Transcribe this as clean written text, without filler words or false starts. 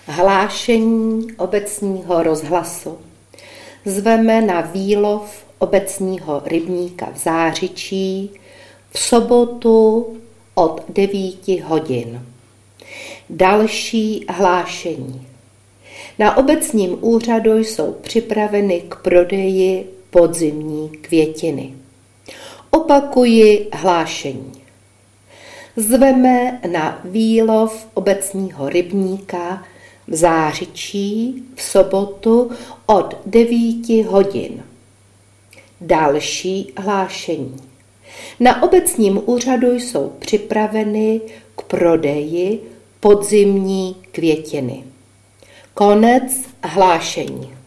Hlášení obecního rozhlasu. Zveme na výlov obecního rybníka v Zářičí v sobotu od 9 hodin. Další hlášení. Na obecním úřadu jsou připraveny k prodeji podzimní květiny. Opakuji hlášení. Zveme na výlov obecního rybníka v Zářičí v sobotu od 9 hodin. Další hlášení. Na obecním úřadu jsou připraveny k prodeji podzimní květiny. Konec hlášení.